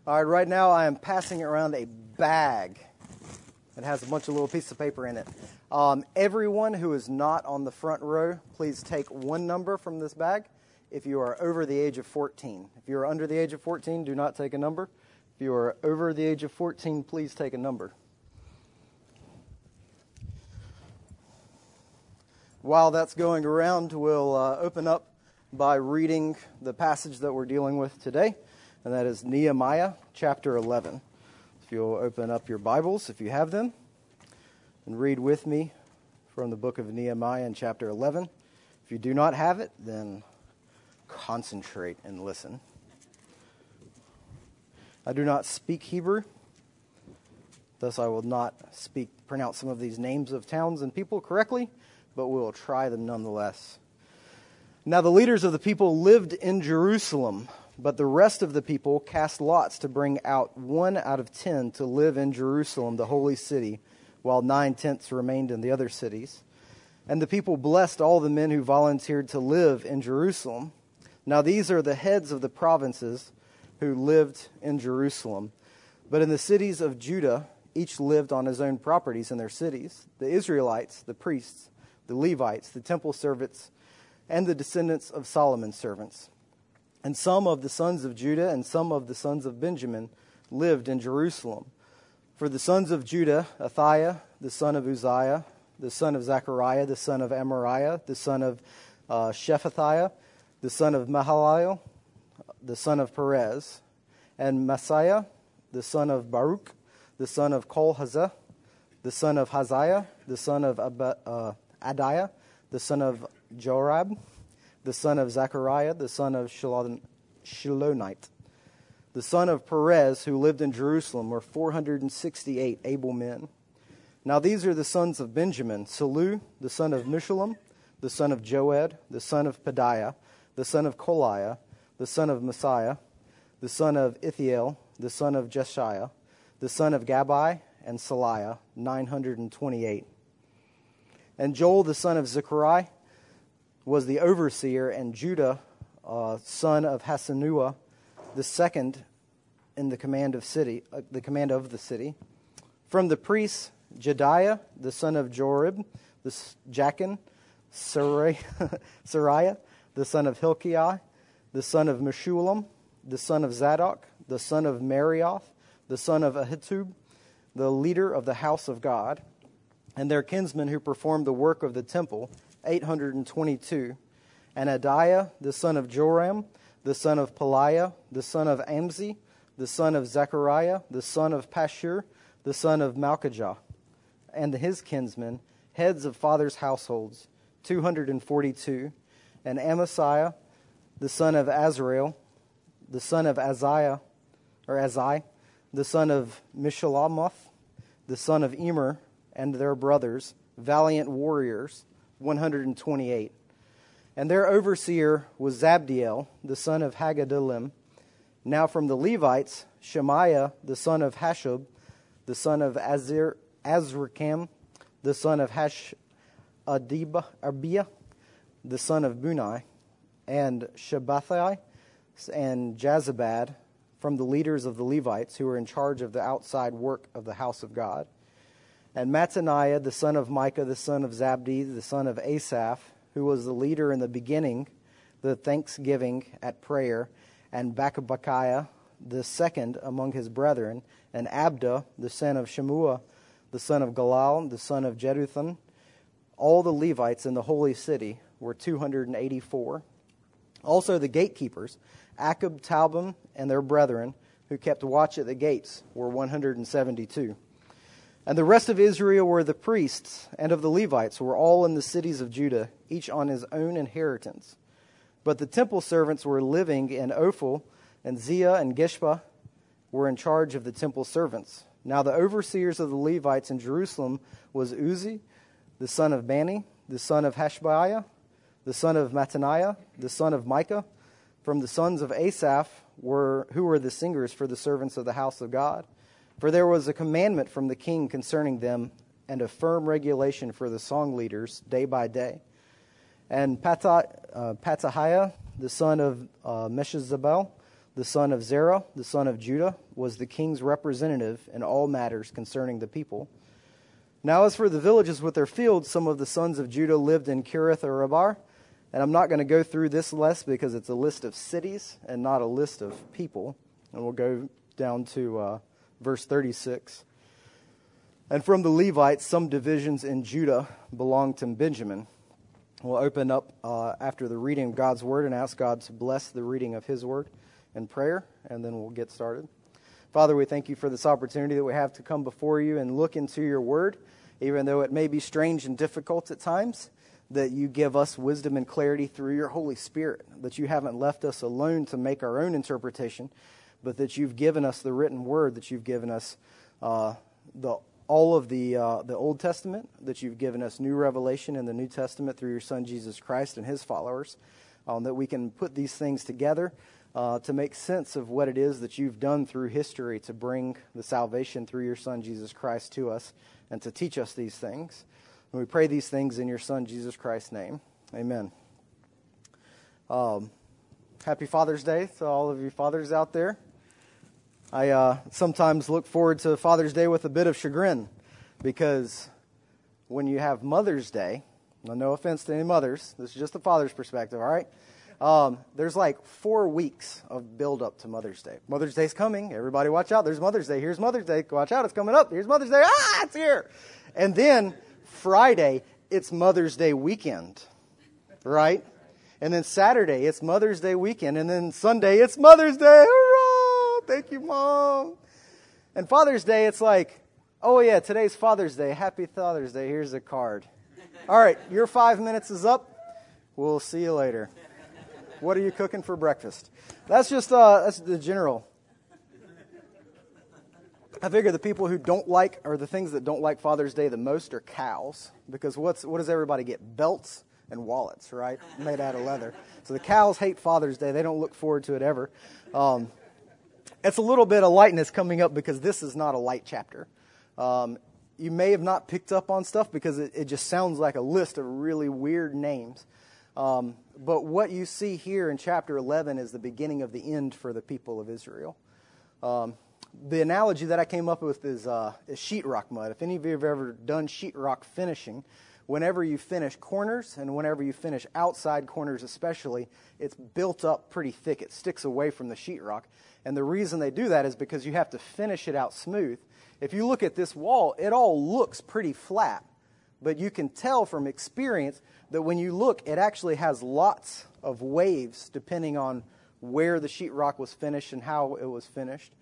All right, right now I am passing around a bag that has a bunch of little pieces of paper in it. Everyone who is not on the front row, please take one number from this bag if you are over the age of 14. If you are under the age of 14, do not take a number. If you are over the age of 14, please take a number. While that's going around, we'll open up by reading the passage that we're dealing with today, and that is Nehemiah chapter 11. If you'll open up your Bibles, if you have them, and read with me from the book of Nehemiah in chapter 11. If you do not have it, then concentrate and listen. I do not speak Hebrew, thus I will not pronounce some of these names of towns and people correctly, but we will try them nonetheless. Now the leaders of the people lived in Jerusalem, but the rest of the people cast lots to bring out 1 out of 10 to live in Jerusalem, the holy city, while 9/10 remained in the other cities. And the people blessed all the men who volunteered to live in Jerusalem. Now these are the heads of the provinces who lived in Jerusalem. But in the cities of Judah, each lived on his own properties in their cities. The Israelites, the priests, the Levites, the temple servants, and the descendants of Solomon's servants. And some of the sons of Judah and some of the sons of Benjamin lived in Jerusalem. For the sons of Judah, Athaiah, the son of Uzziah, the son of Zechariah, the son of Amariah, the son of Shephatiah, the son of Mahaliel, the son of Perez, and Messiah, the son of Baruch, the son of Kolhazah, the son of Haziah, the son of Adiah, the son of Jorab, the son of Zechariah, the son of Shilonite. The son of Perez, who lived in Jerusalem, were 468 able men. Now these are the sons of Benjamin: Salu, the son of Meshullam, the son of Joed, the son of Pedaiah, the son of Koliah, the son of Messiah, the son of Ithiel, the son of Jeshiah, the son of Gabai, and Saliah, 928. And Joel, the son of Zechariah, was the overseer, and Judah, son of Hasanua, the second in the command of the city. From the priests, Jediah, the son of Jorib, Jachin, Sariah, the son of Hilkiah, the son of Meshullam, the son of Zadok, the son of Marioth, the son of Ahitub, the leader of the house of God, and their kinsmen who performed the work of the temple, 822. And Adiah, the son of Joram, the son of Peliah, the son of Amzi, the son of Zechariah, the son of Pashur, the son of Malchijah, and his kinsmen, heads of fathers' households, 242. And Amasiah, the son of Azrael, the son of Azai, the son of Meshulamoth, the son of Emer, and their brothers, valiant warriors, 128. And their overseer was Zabdiel, the son of Haggedolim. Now from the Levites, Shemaiah, the son of Hashub, the son of Azrikam, the son of Arbiah, the son of Bunai, and Shabbathai, and Jazabad, from the leaders of the Levites who were in charge of the outside work of the house of God. And Mattaniah, the son of Micah, the son of Zabdi, the son of Asaph, who was the leader in the beginning, the thanksgiving at prayer, and Bakbakiah, the second among his brethren, and Abda, the son of Shemua, the son of Galal, the son of Jeduthun. All the Levites in the holy city were 284. Also the gatekeepers, Akub, Talbum, and their brethren, who kept watch at the gates, were 172. And the rest of Israel were the priests, and of the Levites were all in the cities of Judah, each on his own inheritance. But the temple servants were living in Ophel, and Ziah and Gishpa were in charge of the temple servants. Now the overseers of the Levites in Jerusalem was Uzi, the son of Bani, the son of Hashbiah, the son of Mattaniah, the son of Micah. From the sons of Asaph who were the singers for the servants of the house of God. For there was a commandment from the king concerning them, and a firm regulation for the song leaders day by day. And Patahiah, the son of Meshezabel, the son of Zerah, the son of Judah, was the king's representative in all matters concerning the people. Now as for the villages with their fields, some of the sons of Judah lived in Kiriath-Arba. And I'm not going to go through this list because it's a list of cities and not a list of people. And we'll go down to verse 36. And from the Levites, some divisions in Judah belonged to Benjamin. We'll open up after the reading of God's word and ask God to bless the reading of his word in prayer, and then we'll get started. Father, we thank you for this opportunity that we have to come before you and look into your word, even though it may be strange and difficult at times, that you give us wisdom and clarity through your Holy Spirit, that you haven't left us alone to make our own interpretation, but that you've given us the written word, that you've given us all of the Old Testament, that you've given us new revelation in the New Testament through your Son Jesus Christ and his followers, that we can put these things together to make sense of what it is that you've done through history to bring the salvation through your Son Jesus Christ to us and to teach us these things. And we pray these things in your Son Jesus Christ's name. Amen. Happy Father's Day to all of you fathers out there. I sometimes look forward to Father's Day with a bit of chagrin, because when you have Mother's Day, no offense to any mothers, this is just the father's perspective, all right? There's like 4 weeks of build up to Mother's Day. Mother's Day's coming. Everybody watch out. There's Mother's Day. Here's Mother's Day. Watch out. It's coming up. Here's Mother's Day. Ah, it's here. And then Friday, it's Mother's Day weekend, right? And then Saturday, it's Mother's Day weekend. And then Sunday, it's Mother's Day. Hurrah! Thank you, Mom. And Father's Day, it's like, oh yeah, today's Father's Day. Happy Father's Day. Here's a card. All right, your 5 minutes is up. We'll see you later. What are you cooking for breakfast? That's just that's the general. I figure the people who don't like, or the things that don't like Father's Day the most, are cows. Because what does everybody get? Belts and wallets, right? Made out of leather. So the cows hate Father's Day. They don't look forward to it ever. It's a little bit of lightness coming up because this is not a light chapter. You may have not picked up on stuff because it just sounds like a list of really weird names. But what you see here in chapter 11 is the beginning of the end for the people of Israel. The analogy that I came up with is sheetrock mud. If any of you have ever done sheetrock finishing, whenever you finish corners and whenever you finish outside corners especially, it's built up pretty thick. It sticks away from the sheetrock. And the reason they do that is because you have to finish it out smooth. If you look at this wall, it all looks pretty flat. But you can tell from experience that when you look, it actually has lots of waves depending on where the sheetrock was finished and how it was finished.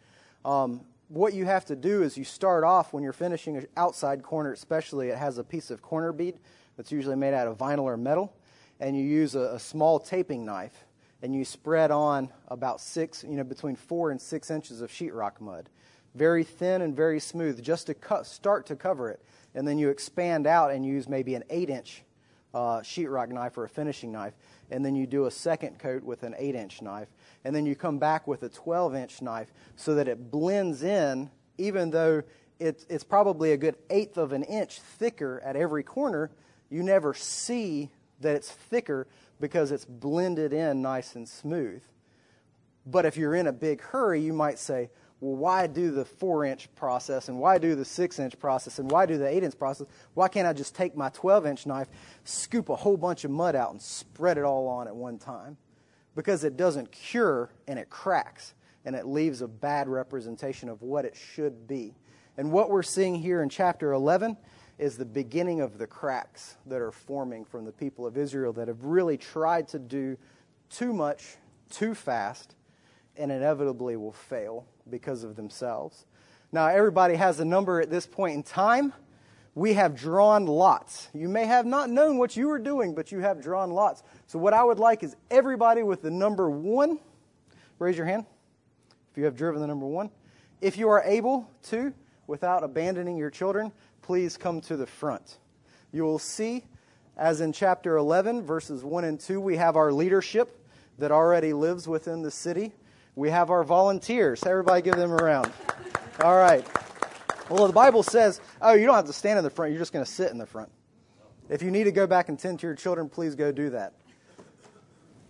What you have to do is you start off when you're finishing an outside corner, especially, it has a piece of corner bead that's usually made out of vinyl or metal, and you use a small taping knife, and you spread on about between 4 and 6 inches of sheetrock mud. Very thin and very smooth, just to start to cover it. And then you expand out and use maybe an 8-inch sheetrock knife or a finishing knife. And then you do a second coat with an 8-inch knife. And then you come back with a 12-inch knife so that it blends in, even though it's probably a good 1/8 of an inch thicker at every corner. You never see that it's thicker because it's blended in nice and smooth. But if you're in a big hurry, you might say, well, why do the 4-inch process, and why do the 6-inch process, and why do the 8-inch process? Why can't I just take my 12-inch knife, scoop a whole bunch of mud out, and spread it all on at one time? Because it doesn't cure, and it cracks, and it leaves a bad representation of what it should be. And what we're seeing here in chapter 11 is the beginning of the cracks that are forming from the people of Israel that have really tried to do too much, too fast, and inevitably will fail because of themselves. Now, everybody has a number at this point in time. We have drawn lots. You may have not known what you were doing, but you have drawn lots. So what I would like is everybody with the number 1, raise your hand if you have driven the number 1. If you are able to, without abandoning your children, please come to the front. You will see, as in chapter 11, verses 1 and 2, we have our leadership that already lives within the city. We have our volunteers. Everybody give them a round. All right. Well, the Bible says, you don't have to stand in the front. You're just going to sit in the front. If you need to go back and tend to your children, please go do that.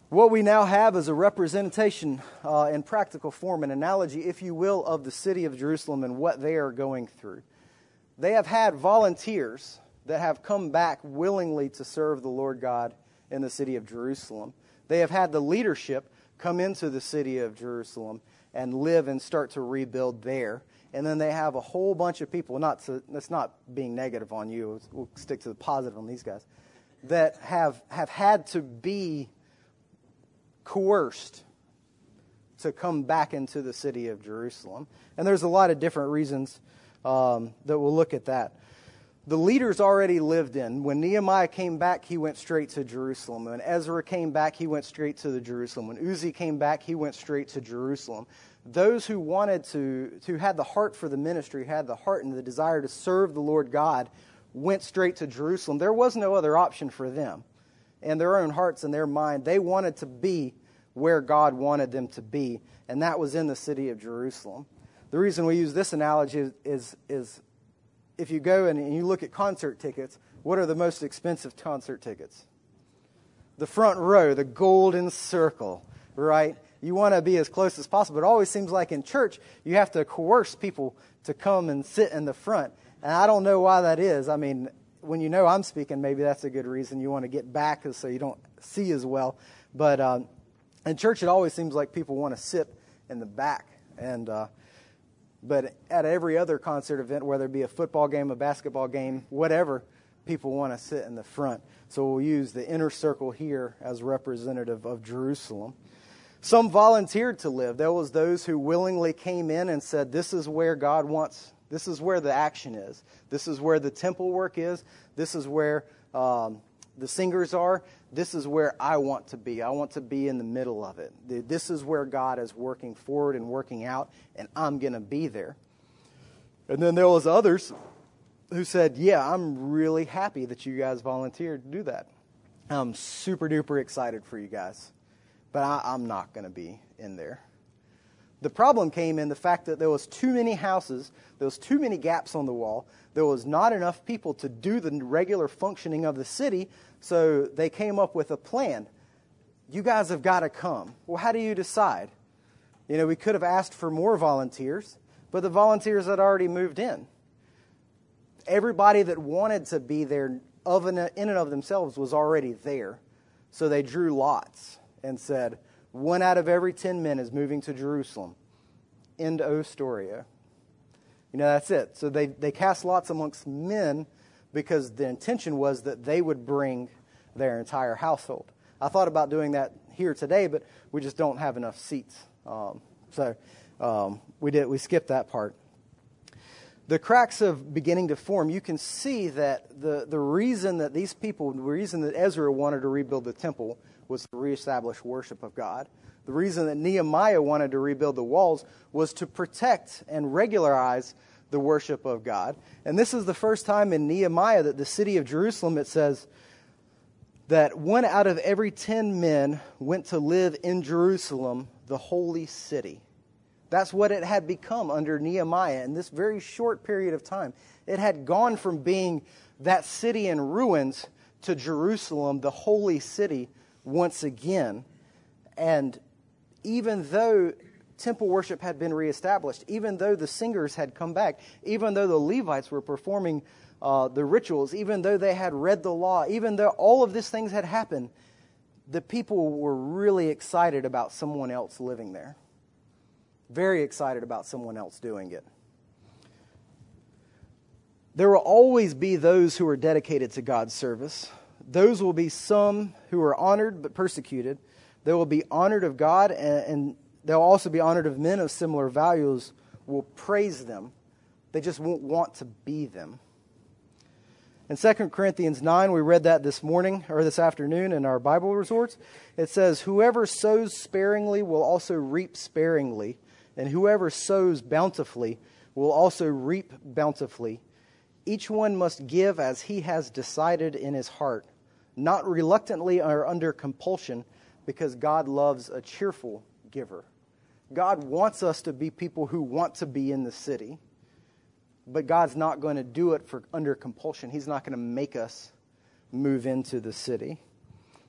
What we now have is a representation in practical form, an analogy, if you will, of the city of Jerusalem and what they are going through. They have had volunteers that have come back willingly to serve the Lord God in the city of Jerusalem. They have had the leadership come into the city of Jerusalem and live and start to rebuild there. And then they have a whole bunch of people, that's not being negative on you, we'll stick to the positive on these guys, that have had to be coerced to come back into the city of Jerusalem. And there's a lot of different reasons that we'll look at that. The leaders already lived in. When Nehemiah came back, he went straight to Jerusalem. When Ezra came back, he went straight to the Jerusalem. When Uzi came back, he went straight to Jerusalem. Those who wanted to had the heart for the ministry, had the heart and the desire to serve the Lord God, went straight to Jerusalem. There was no other option for them. In their own hearts and their mind, they wanted to be where God wanted them to be, and that was in the city of Jerusalem. The reason we use this analogy is if you go and you look at concert tickets, what are the most expensive concert tickets? The front row, the golden circle, right? You want to be as close as possible. It always seems like in church, you have to coerce people to come and sit in the front. And I don't know why that is. I mean, when you know I'm speaking, maybe that's a good reason. You want to get back so you don't see as well. But in church, it always seems like people want to sit in the back. But at every other concert event, whether it be a football game, a basketball game, whatever, people want to sit in the front. So we'll use the inner circle here as representative of Jerusalem. Some volunteered to live. There was those who willingly came in and said, this is where God wants, this is where the action is. This is where the temple work is. This is where the singers are. This is where I want to be. I want to be in the middle of it. This is where God is working forward and working out, and I'm going to be there. And then there was others who said, yeah, I'm really happy that you guys volunteered to do that. I'm super duper excited for you guys, but I'm not going to be in there. The problem came in the fact that there was too many houses, there was too many gaps on the wall, there was not enough people to do the regular functioning of the city, so they came up with a plan. You guys have got to come. Well, how do you decide? You know, we could have asked for more volunteers, but the volunteers had already moved in. Everybody that wanted to be there in and of themselves was already there. So they drew lots and said, 1 out of every 10 men is moving to Jerusalem. End of story. You know, that's it. So they cast lots amongst men because the intention was that they would bring their entire household. I thought about doing that here today, but we just don't have enough seats. We skipped that part. The cracks of beginning to form, you can see that the reason that these people, the reason that Ezra wanted to rebuild the temple was to reestablish worship of God. The reason that Nehemiah wanted to rebuild the walls was to protect and regularize the worship of God. And this is the first time in Nehemiah that the city of Jerusalem, it says that 1 out of every 10 men went to live in Jerusalem, the holy city. That's what it had become under Nehemiah in this very short period of time. It had gone from being that city in ruins to Jerusalem, the holy city, once again. And even though temple worship had been reestablished, even though the singers had come back, even though the Levites were performing the rituals, even though they had read the law, even though all of these things had happened, the people were really excited about someone else living there. Very excited about someone else doing it. There will always be those who are dedicated to God's service. Those will be some who are honored but persecuted. They will be honored of God, and they'll also be honored of men of similar values will praise them. They just won't want to be them. In 2 Corinthians 9, we read that this morning or this afternoon in our Bible resorts. It says, whoever sows sparingly will also reap sparingly, and whoever sows bountifully will also reap bountifully. Each one must give as he has decided in his heart, not reluctantly or under compulsion, because God loves a cheerful giver. God wants us to be people who want to be in the city, but God's not going to do it under compulsion. He's not going to make us move into the city.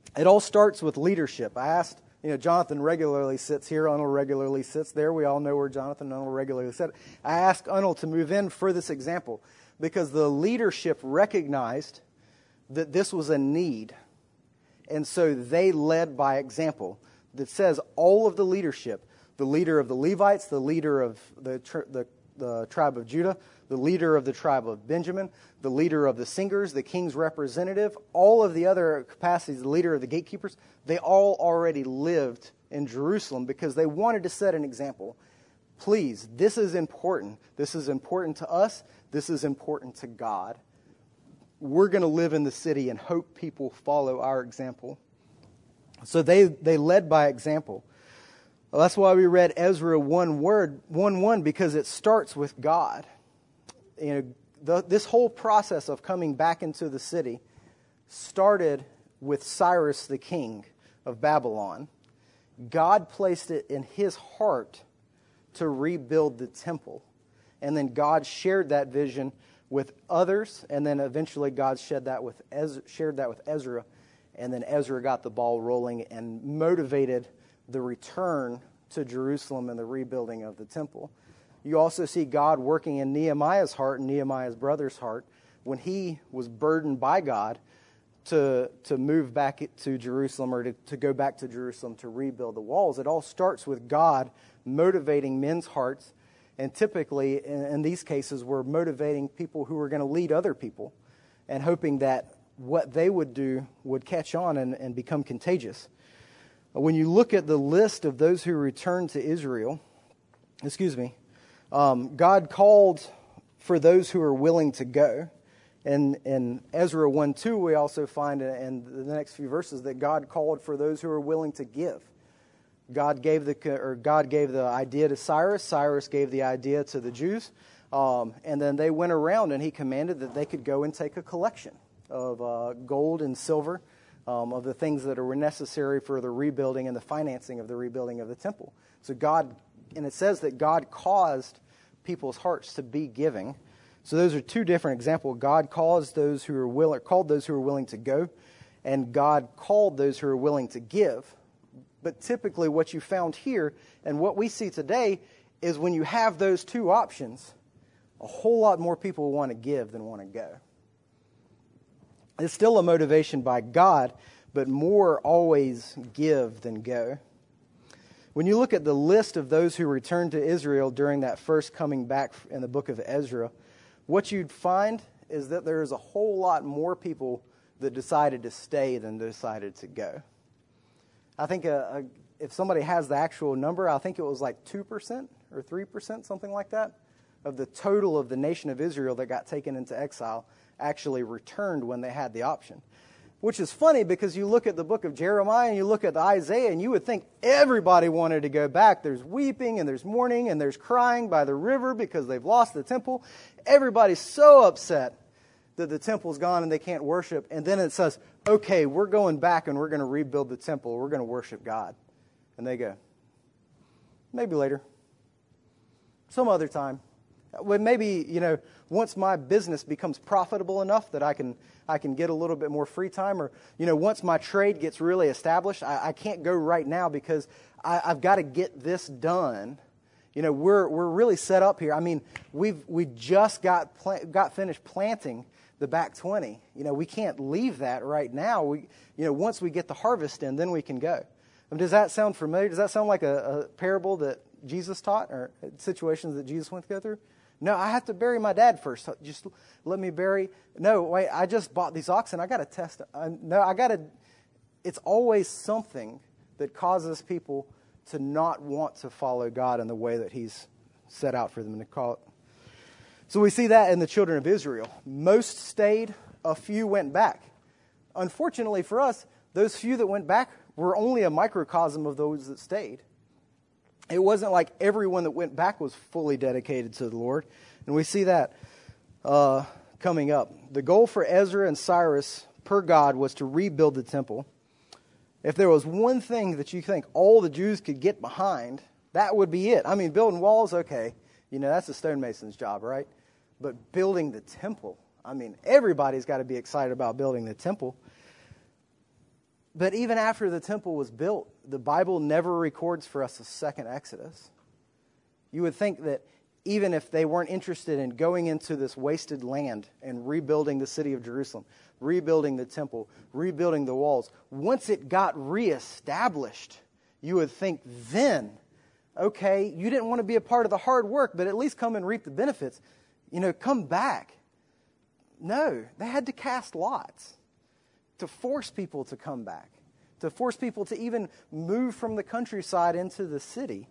It all starts with leadership. I asked, Jonathan regularly sits here, Arnold regularly sits there. We all know where Jonathan and Arnold regularly sit. I asked Arnold to move in for this example because the leadership recognized that this was a need. And so they led by example. That says all of the leadership, the leader of the Levites, the leader of the tribe of Judah, the leader of the tribe of Benjamin, the leader of the singers, the king's representative, all of the other capacities, the leader of the gatekeepers, they all already lived in Jerusalem because they wanted to set an example. Please, this is important. This is important to us. This is important to God. We're going to live in the city and hope people follow our example. So they led by example. Well, that's why we read Ezra 1:1 because it starts with God. This whole process of coming back into the city started with Cyrus the king of Babylon. God placed it in his heart to rebuild the temple. And then God shared that vision with others, and then eventually God shared that with Ezra, and then Ezra got the ball rolling and motivated the return to Jerusalem and the rebuilding of the temple. You also see God working in Nehemiah's heart and Nehemiah's brother's heart when he was burdened by God to move back to Jerusalem or to go back to Jerusalem to rebuild the walls. It all starts with God motivating men's hearts. And typically, in these cases, we're motivating people who are going to lead other people and hoping that what they would do would catch on and become contagious. When you look at the list of those who returned to Israel, God called for those who are willing to go. And in Ezra 1:2, we also find in the next few verses that God called for those who are willing to give. God gave the idea to Cyrus. Cyrus gave the idea to the Jews. And then they went around and he commanded that they could go and take a collection of gold and silver, of the things that were necessary for the rebuilding and the financing of the rebuilding of the temple. So and it says that God caused people's hearts to be giving. So those are two different examples. God called those who were willing to go, and God called those who are willing to give. But typically what you found here and what we see today is when you have those two options, a whole lot more people want to give than want to go. It's still a motivation by God, but more always give than go. When you look at the list of those who returned to Israel during that first coming back in the book of Ezra, what you'd find is that there's a whole lot more people that decided to stay than decided to go. I think if somebody has the actual number, I think it was like 2% or 3%, something like that, of the total of the nation of Israel that got taken into exile actually returned when they had the option. Which is funny because you look at the book of Jeremiah and you look at the Isaiah and you would think everybody wanted to go back. There's weeping and there's mourning and there's crying by the river because they've lost the temple. Everybody's so upset that the temple's gone and they can't worship. And then it says, okay, we're going back and we're going to rebuild the temple. We're going to worship God. And they go, maybe later. Some other time. Well, maybe, once my business becomes profitable enough that I can get a little bit more free time, or, once my trade gets really established, I can't go right now because I've got to get this done. We're really set up here. I mean, we just got finished planting the back 20. We can't leave that right now. Once we get the harvest in, then we can go. Does that sound familiar? Does that sound like a parable that Jesus taught or situations that Jesus went to go through? No, I have to bury my dad first. Just let me bury. No, wait, I just bought these oxen. I got to test it. It's always something that causes people to not want to follow God in the way that He's set out for them to call it. So we see that in the children of Israel. Most stayed, a few went back. Unfortunately for us, those few that went back were only a microcosm of those that stayed. It wasn't like everyone that went back was fully dedicated to the Lord. And we see that coming up. The goal for Ezra and Cyrus, per God, was to rebuild the temple. If there was one thing that you think all the Jews could get behind, that would be it. I mean, building walls, okay. That's a stonemason's job, right? But building the temple, everybody's got to be excited about building the temple. But even after the temple was built, the Bible never records for us a second Exodus. You would think that even if they weren't interested in going into this wasted land and rebuilding the city of Jerusalem, rebuilding the temple, rebuilding the walls, once it got reestablished, you would think then, okay, you didn't want to be a part of the hard work, but at least come and reap the benefits. Come back. No, they had to cast lots to force people to come back, to force people to even move from the countryside into the city.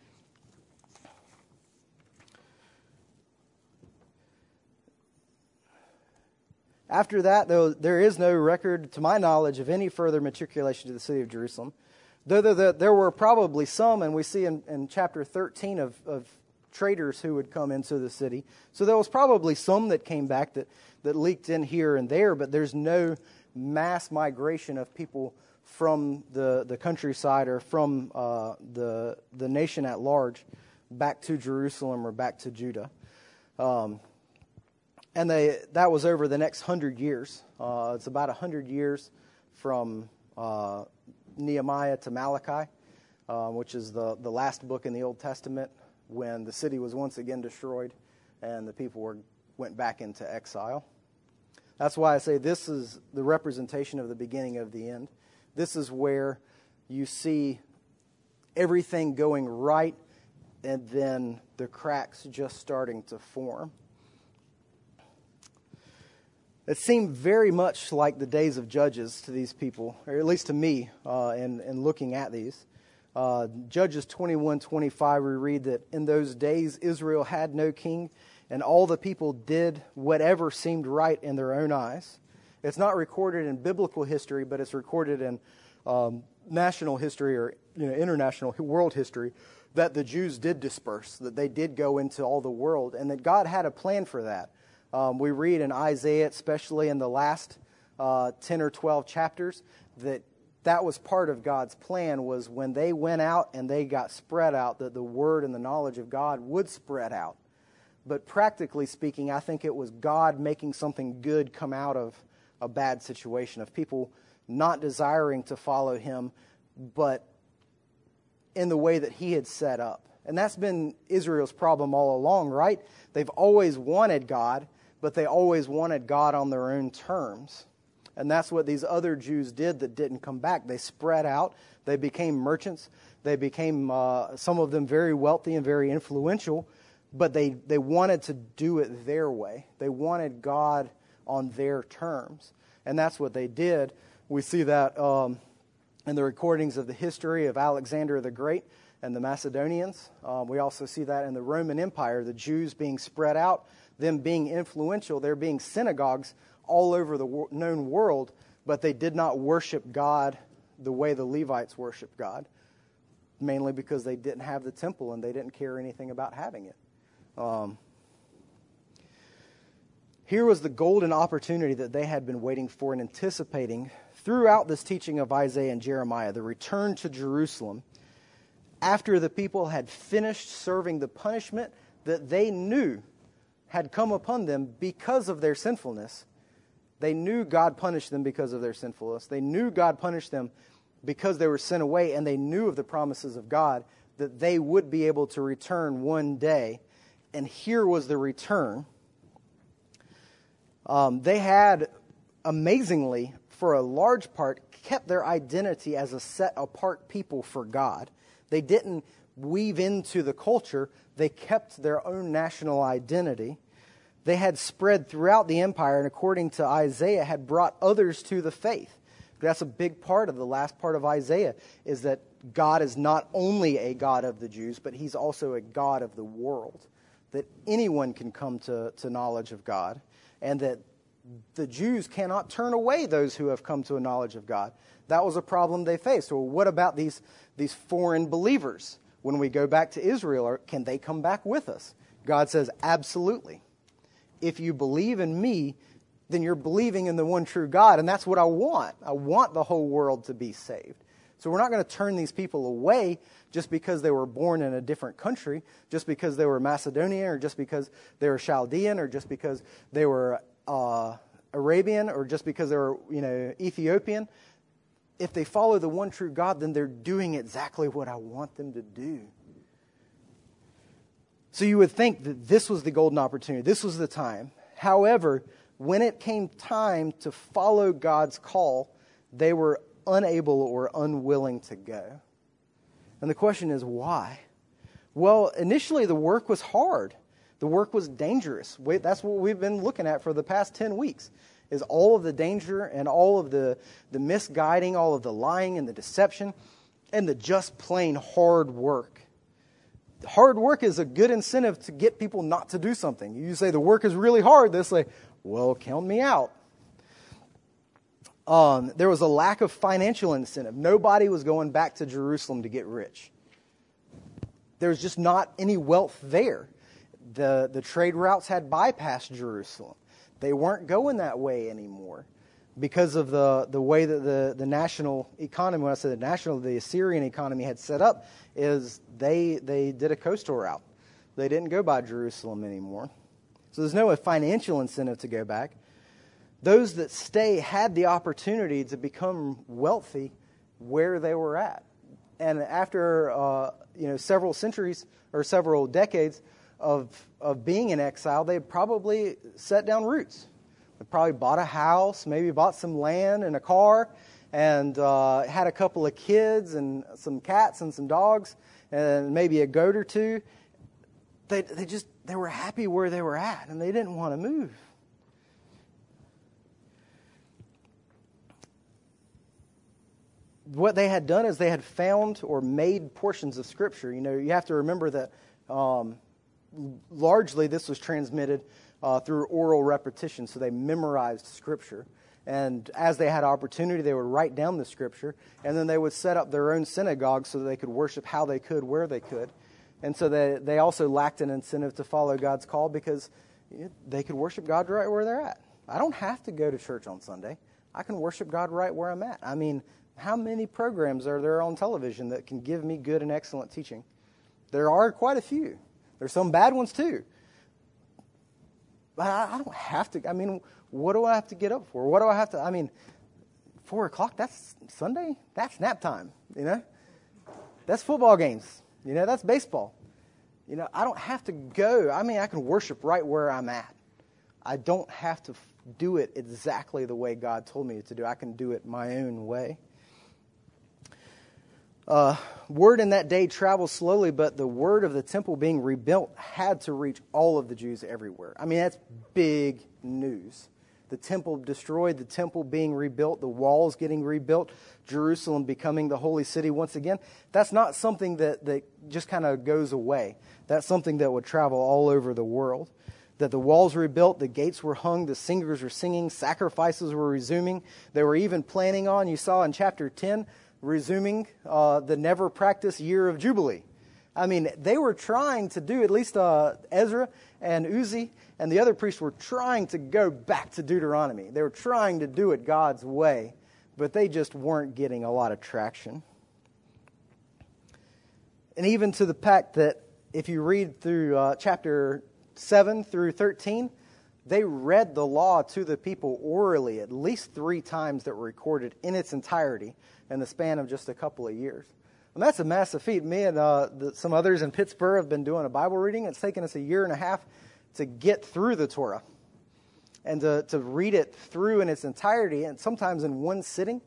After that, though, there is no record, to my knowledge, of any further matriculation to the city of Jerusalem. Though there were probably some, and we see in chapter 13 of traders who would come into the city. So there was probably some that came back that leaked in here and there, but there's no mass migration of people from the countryside or from the nation at large back to Jerusalem or back to Judah. And that was over the next 100 years. It's about 100 years from Nehemiah to Malachi, which is the last book in the Old Testament, when the city was once again destroyed and the people went back into exile. That's why I say this is the representation of the beginning of the end. This is where you see everything going right and then the cracks just starting to form. It seemed very much like the days of Judges to these people, or at least to me, in looking at these. Judges 21:25, we read that in those days Israel had no king, and all the people did whatever seemed right in their own eyes. It's not recorded in biblical history, but it's recorded in national history or international world history that the Jews did disperse, that they did go into all the world, and that God had a plan for that. We read in Isaiah, especially in the last 10 or 12 chapters, that was part of God's plan, was when they went out and they got spread out, that the word and the knowledge of God would spread out. But practically speaking, I think it was God making something good come out of a bad situation, of people not desiring to follow him, but in the way that he had set up. And that's been Israel's problem all along, right? They've always wanted God, but they always wanted God on their own terms. And that's what these other Jews did that didn't come back. They spread out. They became merchants. They became, some of them, very wealthy and very influential, but they wanted to do it their way. They wanted God on their terms. And that's what they did. We see that in the recordings of the history of Alexander the Great and the Macedonians. We also see that in the Roman Empire, the Jews being spread out, them being influential, there being synagogues all over the known world, but they did not worship God the way the Levites worshiped God, mainly because they didn't have the temple and they didn't care anything about having it. Here was the golden opportunity that they had been waiting for and anticipating throughout this teaching of Isaiah and Jeremiah, the return to Jerusalem, after the people had finished serving the punishment that they knew had come upon them because of their sinfulness. They knew God punished them because of their sinfulness. They knew God punished them because they were sent away, and they knew of the promises of God that they would be able to return one day. And here was the return. They had, amazingly, for a large part, kept their identity as a set-apart people for God. They didn't weave into the culture. They kept their own national identity. They had spread throughout the empire, and according to Isaiah, had brought others to the faith. That's a big part of the last part of Isaiah, is that God is not only a God of the Jews, but he's also a God of the world. That anyone can come to knowledge of God, and that the Jews cannot turn away those who have come to a knowledge of God. That was a problem they faced. Well, what about these foreign believers? When we go back to Israel, can they come back with us? God says, absolutely. If you believe in me, then you're believing in the one true God, and that's what I want. I want the whole world to be saved. So we're not going to turn these people away just because they were born in a different country, just because they were Macedonian, or just because they were Chaldean, or just because they were Arabian, or just because they were Ethiopian. if they follow the one true God, then they're doing exactly what I want them to do. So you would think that this was the golden opportunity. This was the time. However, when it came time to follow God's call, they were unable or unwilling to go. And the question is, why? Well, initially the work was hard. The work was dangerous. That's what we've been looking at for the past 10 weeks, is all of the danger and all of the misguiding, all of the lying and the deception, and the just plain hard work. Hard work is a good incentive to get people not to do something. You say the work is really hard, they'll say, well, count me out. There was a lack of financial incentive. Nobody was going back to Jerusalem to get rich. There was just not any wealth there. The trade routes had bypassed Jerusalem. They weren't going that way anymore because of the way that the national economy, when I say the national, the Assyrian economy had set up, is they did a coastal route. They didn't go by Jerusalem anymore. So there's no financial incentive to go back. Those that stay had the opportunity to become wealthy where they were at. And after several centuries or several decades of being in exile, they probably set down roots. They probably bought a house, maybe bought some land and a car, and had a couple of kids and some cats and some dogs and maybe a goat or two. They were happy where they were at, and they didn't want to move. What they had done is they had found or made portions of Scripture. You have to remember that largely this was transmitted through oral repetition, so they memorized Scripture. And as they had opportunity, they would write down the Scripture, and then they would set up their own synagogue so that they could worship how they could, where they could. And so they also lacked an incentive to follow God's call because they could worship God right where they're at. I don't have to go to church on Sunday. I can worship God right where I'm at. I mean, how many programs are there on television that can give me good and excellent teaching? There are quite a few. There's some bad ones too. But I don't have to. I mean, what do I have to get up for? What do I have to? I mean, 4 o'clock, that's Sunday? That's nap time, That's football games. That's baseball. I don't have to go. I mean, I can worship right where I'm at. I don't have to do it exactly the way God told me to do. I can do it my own way. Word in that day traveled slowly, but the word of the temple being rebuilt had to reach all of the Jews everywhere. I mean, that's big news. The temple destroyed, the temple being rebuilt, the walls getting rebuilt, Jerusalem becoming the holy city once again. That's not something that just kind of goes away. That's something that would travel all over the world. That the walls were rebuilt, the gates were hung, the singers were singing, sacrifices were resuming. They were even planning on, you saw in chapter 10, resuming the never practiced year of Jubilee. I mean, they were trying to do, at least Ezra and Uzi and the other priests were trying to go back to Deuteronomy. They were trying to do it God's way, but they just weren't getting a lot of traction. And even to the fact that if you read through chapter 7 through 13, they read the law to the people orally at least 3 times that were recorded in its entirety in the span of just a couple of years. And that's a massive feat. Me and some others in Pittsburgh have been doing a Bible reading. It's taken us a year and a half to get through the Torah and to read it through in its entirety, and sometimes in one sitting.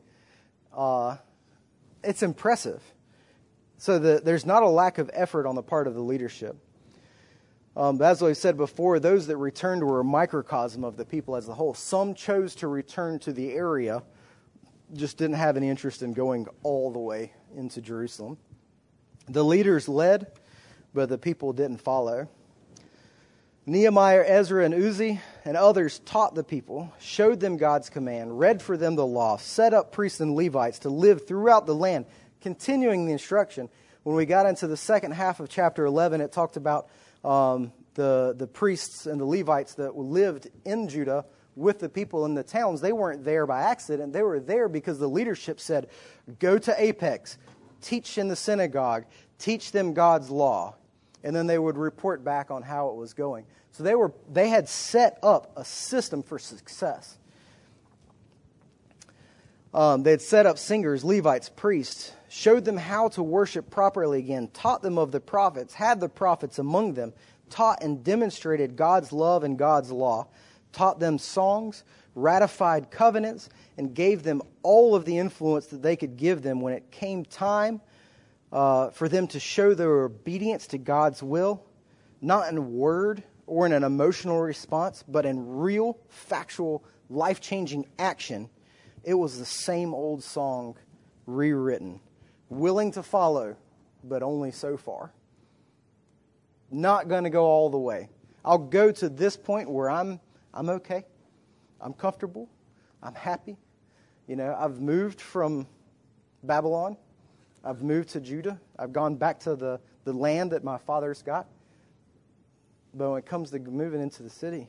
It's impressive. So there's not a lack of effort on the part of the leadership. But as I said before, those that returned were a microcosm of the people as a whole. Some chose to return to the area, just didn't have any interest in going all the way into Jerusalem. The leaders led, but the people didn't follow. Nehemiah, Ezra, and Uzi and others taught the people, showed them God's command, read for them the law, set up priests and Levites to live throughout the land, continuing the instruction. When we got into the second half of chapter 11, it talked about the priests and the Levites that lived in Judah with the people in the towns. They weren't there by accident. They were there because the leadership said, go to Apex, teach in the synagogue, teach them God's law. And then they would report back on how it was going. So they had set up a system for success. They had set up singers, Levites, priests, showed them how to worship properly again, taught them of the prophets, had the prophets among them, taught and demonstrated God's love and God's law, taught them songs, ratified covenants, and gave them all of the influence that they could give them when it came time for them to show their obedience to God's will, not in word or in an emotional response, but in real, factual, life-changing action. It was the same old song rewritten. Willing to follow, but only so far. Not going to go all the way. I'll go to this point where I'm okay. I'm comfortable. I'm happy. You know, I've moved from Babylon. I've moved to Judah. I've gone back to the land that my fathers got. But when it comes to moving into the city,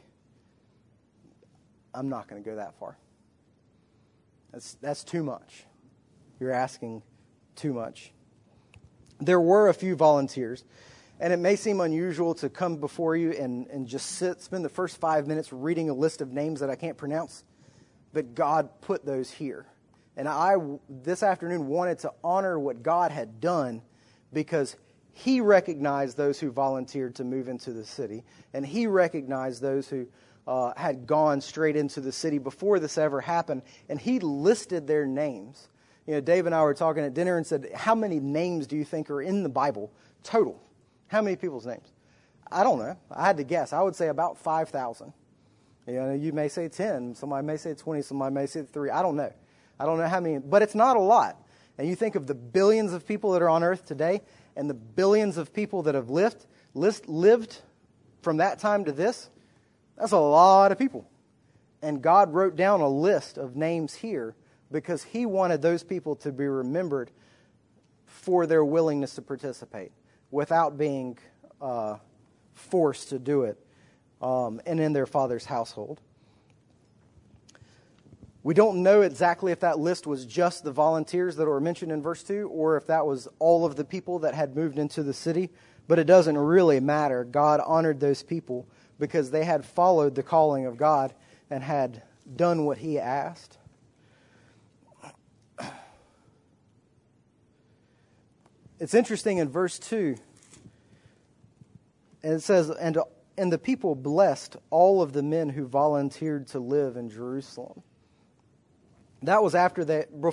I'm not going to go that far. That's too much. You're asking too much. There were a few volunteers, and it may seem unusual to come before you and just spend the first 5 minutes reading a list of names that I can't pronounce, but God put those here. And I, this afternoon, wanted to honor what God had done because He recognized those who volunteered to move into the city, and He recognized those who had gone straight into the city before this ever happened, and He listed their names. You know, Dave and I were talking at dinner and said, how many names do you think are in the Bible total? How many people's names? I don't know. I had to guess. I would say about 5,000. You know, you may say 10. Somebody may say 20. Somebody may say 3. I don't know. I don't know how many, but it's not a lot. And you think of the billions of people that are on earth today and the billions of people that have lived from that time to this, that's a lot of people. And God wrote down a list of names here because He wanted those people to be remembered for their willingness to participate without being forced to do it and in their Father's household. We don't know exactly if that list was just the volunteers that were mentioned in verse 2 or if that was all of the people that had moved into the city, but it doesn't really matter. God honored those people because they had followed the calling of God and had done what He asked. It's interesting in verse 2, and it says, and the people blessed all of the men who volunteered to live in Jerusalem. That was after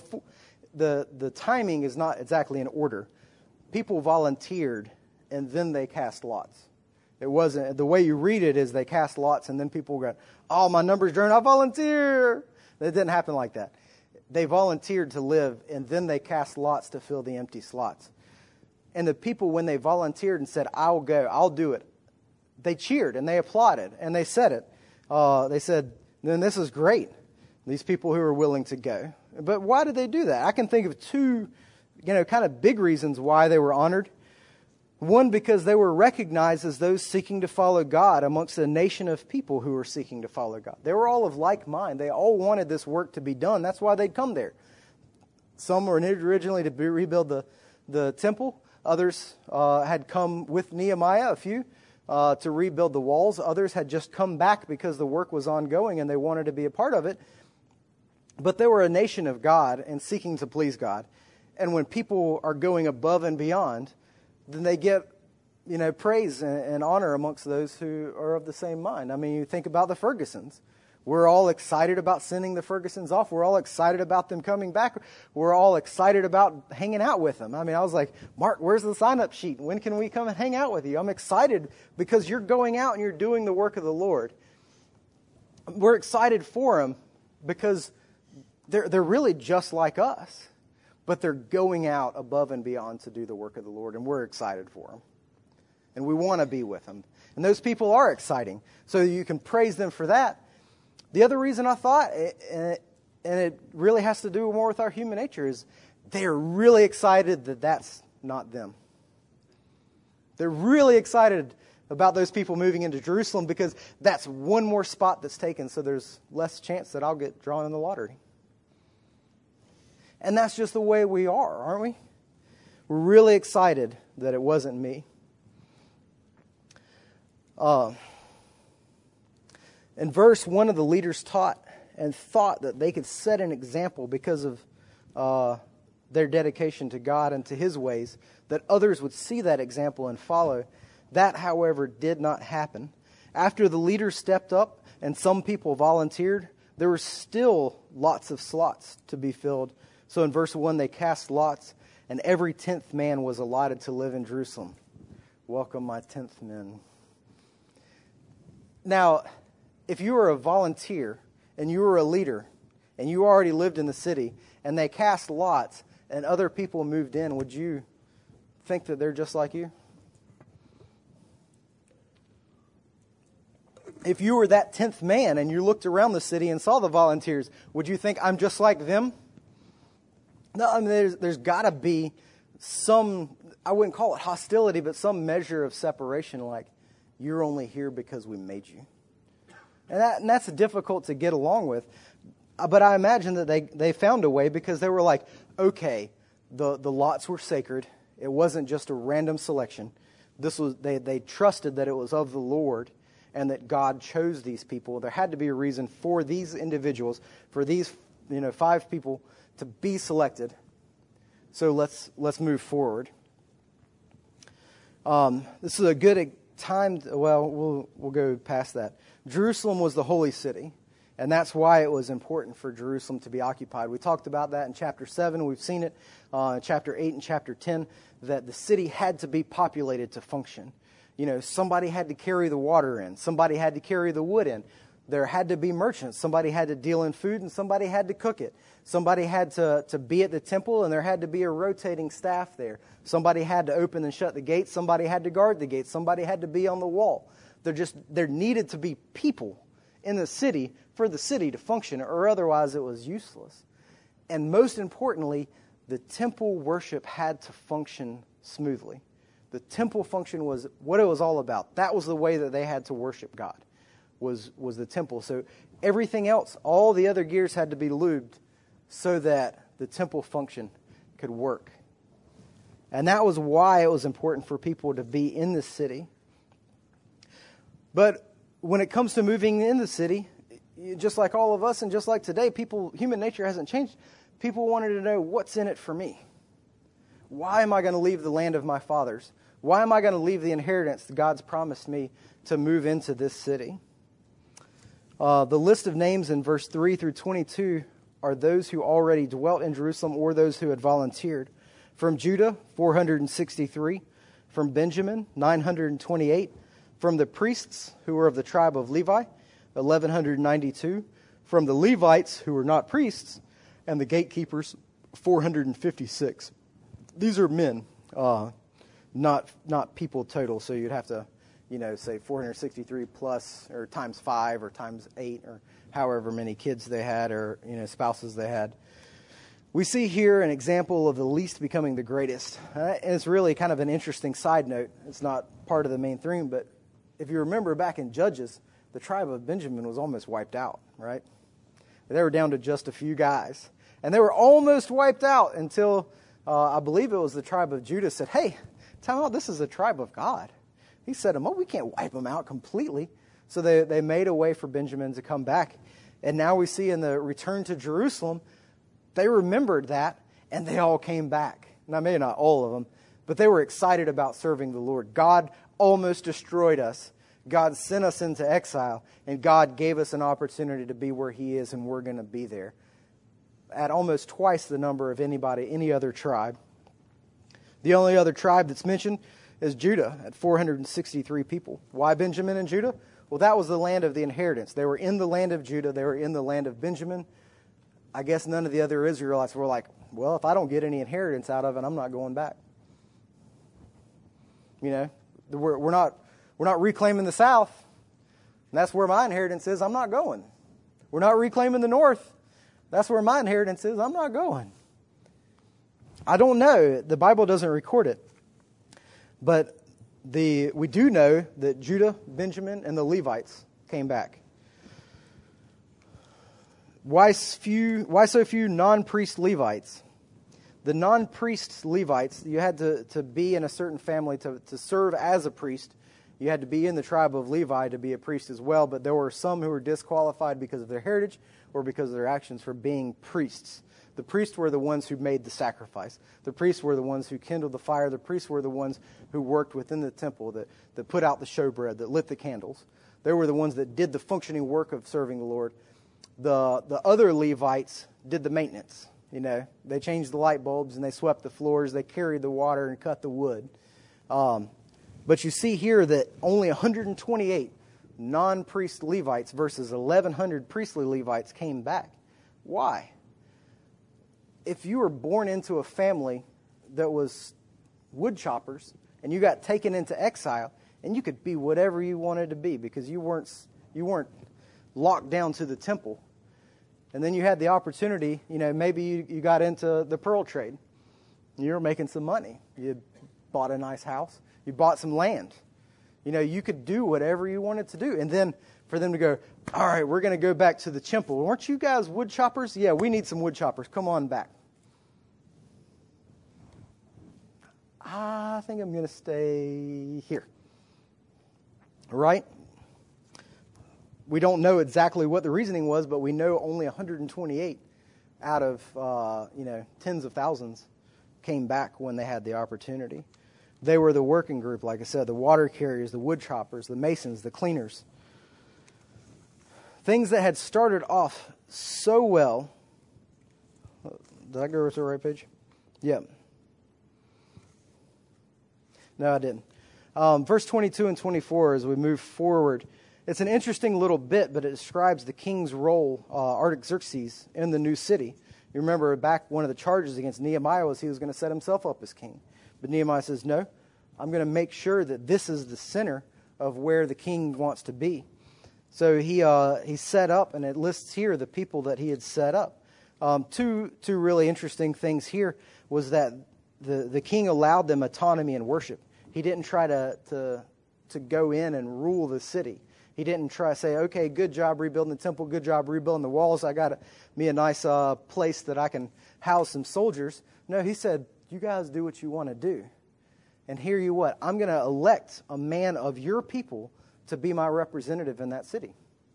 the timing is not exactly in order. People volunteered and then they cast lots. It wasn't, the way you read it is they cast lots and then people go, oh, my number's drawn, I volunteer. It didn't happen like that. They volunteered to live and then they cast lots to fill the empty slots. And the people, when they volunteered and said, I'll go, I'll do it, they cheered and they applauded and they said it. They said, then this is great. These people who are willing to go. But why did they do that? I can think of two, kind of big reasons why they were honored. One, because they were recognized as those seeking to follow God amongst a nation of people who were seeking to follow God. They were all of like mind. They all wanted this work to be done. That's why they'd come there. Some were originally to rebuild the temple. Others had come with Nehemiah, a few, to rebuild the walls. Others had just come back because the work was ongoing and they wanted to be a part of it. But they were a nation of God and seeking to please God. And when people are going above and beyond, then they get, praise and honor amongst those who are of the same mind. I mean, you think about the Fergusons. We're all excited about sending the Fergusons off. We're all excited about them coming back. We're all excited about hanging out with them. I mean, I was like, Mark, where's the sign-up sheet? When can we come and hang out with you? I'm excited because you're going out and you're doing the work of the Lord. We're excited for them because they're really just like us, but they're going out above and beyond to do the work of the Lord, and we're excited for them. And we want to be with them. And those people are exciting, so you can praise them for that. The other reason I thought, and it really has to do more with our human nature, is they're really excited that that's not them. They're really excited about those people moving into Jerusalem because that's one more spot that's taken, so there's less chance that I'll get drawn in the lottery. And that's just the way we are, aren't we? We're really excited that it wasn't me. In verse, one of the leaders taught and thought that they could set an example because of their dedication to God and to His ways, that others would see that example and follow. That, however, did not happen. After the leaders stepped up and some people volunteered, there were still lots of slots to be filled. So in verse 1, they cast lots, and every 10th man was allotted to live in Jerusalem. Welcome, my 10th men. Now, if you were a volunteer and you were a leader and you already lived in the city and they cast lots and other people moved in, would you think that they're just like you? If you were that 10th man and you looked around the city and saw the volunteers, would you think, I'm just like them? No, I mean, there's got to be some, I wouldn't call it hostility, but some measure of separation, like, you're only here because we made you. And that's difficult to get along with. But I imagine that they found a way, because they were like, okay, the lots were sacred. It wasn't just a random selection. This was they trusted that it was of the Lord and that God chose these people. There had to be a reason for these individuals, for these 5 people to be selected. So let's move forward. This is a good time. We'll go past that. Jerusalem was the holy city, and that's why it was important for Jerusalem to be occupied. We talked about that in chapter 7. We've seen it in chapter 8 and chapter 10, that the city had to be populated to function. Somebody had to carry the water in. Somebody had to carry the wood in. There had to be merchants. Somebody had to deal in food, and somebody had to cook it. Somebody had to be at the temple, and there had to be a rotating staff there. Somebody had to open and shut the gates. Somebody had to guard the gates. Somebody had to be on the wall. There needed to be people in the city for the city to function, or otherwise it was useless. And most importantly, the temple worship had to function smoothly. The temple function was what it was all about. That was the way that they had to worship God, was the temple. So everything else, all the other gears had to be lubed so that the temple function could work. And that was why it was important for people to be in the city. But when it comes to moving in the city, just like all of us and just like today, human nature hasn't changed. People wanted to know, what's in it for me? Why am I going to leave the land of my fathers? Why am I going to leave the inheritance that God's promised me to move into this city? The list of names in verse 3 through 22 are those who already dwelt in Jerusalem or those who had volunteered. From Judah, 463. From Benjamin, 928. From the priests, who were of the tribe of Levi, 1,192. From the Levites, who were not priests, and the gatekeepers, 456. These are men, not people total. So you'd have to, say 463 plus, or times 5, or times 8, or however many kids they had, or spouses they had. We see here an example of the least becoming the greatest. And it's really kind of an interesting side note. It's not part of the main theme, but if you remember back in Judges, the tribe of Benjamin was almost wiped out, right? They were down to just a few guys. And they were almost wiped out until, I believe it was the tribe of Judah said, hey, tell them this is a tribe of God. He set them up. We can't wipe them out completely. So they made a way for Benjamin to come back. And now we see in the return to Jerusalem, they remembered that, and they all came back. Now, maybe not all of them, but they were excited about serving the Lord. God almost destroyed us. God sent us into exile, and God gave us an opportunity to be where He is, and we're going to be there. At almost twice the number of any other tribe. The only other tribe that's mentioned is Judah at 463 people. Why Benjamin and Judah? Well, that was the land of the inheritance. They were in the land of Judah. They were in the land of Benjamin. I guess none of the other Israelites were like, well, if I don't get any inheritance out of it, I'm not going back. We're not reclaiming the south. And that's where my inheritance is. I'm not going. We're not reclaiming the north. That's where my inheritance is. I'm not going. I don't know. The Bible doesn't record it. But we do know that Judah, Benjamin, and the Levites came back. Why so few non-priest Levites? The non-priest Levites, you had to be in a certain family to serve as a priest. You had to be in the tribe of Levi to be a priest as well, but there were some who were disqualified because of their heritage or because of their actions for being priests. The priests were the ones who made the sacrifice. The priests were the ones who kindled the fire. The priests were the ones who worked within the temple, that put out the showbread, that lit the candles. They were the ones that did the functioning work of serving the Lord. The other Levites did the maintenance. They changed the light bulbs and they swept the floors. They carried the water and cut the wood. But you see here that only 128 non-priest Levites versus 1,100 priestly Levites came back. Why? If you were born into a family that was wood choppers and you got taken into exile, and you could be whatever you wanted to be because you weren't locked down to the temple. And then you had the opportunity, maybe you got into the pearl trade. You were making some money. You bought a nice house. You bought some land. You could do whatever you wanted to do. And then for them to go, all right, we're going to go back to the temple. Weren't you guys wood choppers? Yeah, we need some wood choppers. Come on back. I think I'm going to stay here. Right? We don't know exactly what the reasoning was, but we know only 128 out of tens of thousands came back when they had the opportunity. They were the working group, like I said, the water carriers, the wood choppers, the masons, the cleaners. Things that had started off so well. Did I go to the right page? Yeah. No, I didn't. Verse 22 and 24, as we move forward, it's an interesting little bit, but it describes the king's role, Artaxerxes, in the new city. You remember back one of the charges against Nehemiah was he was going to set himself up as king. But Nehemiah says, no, I'm going to make sure that this is the center of where the king wants to be. So he set up, and it lists here the people that he had set up. Two really interesting things here was that the king allowed them autonomy in worship. He didn't try to go in and rule the city. He didn't try to say, okay, good job rebuilding the temple, good job rebuilding the walls. I got me a nice place that I can house some soldiers. No, he said, you guys do what you want to do. And hear you what? I'm going to elect a man of your people to be my representative in that city.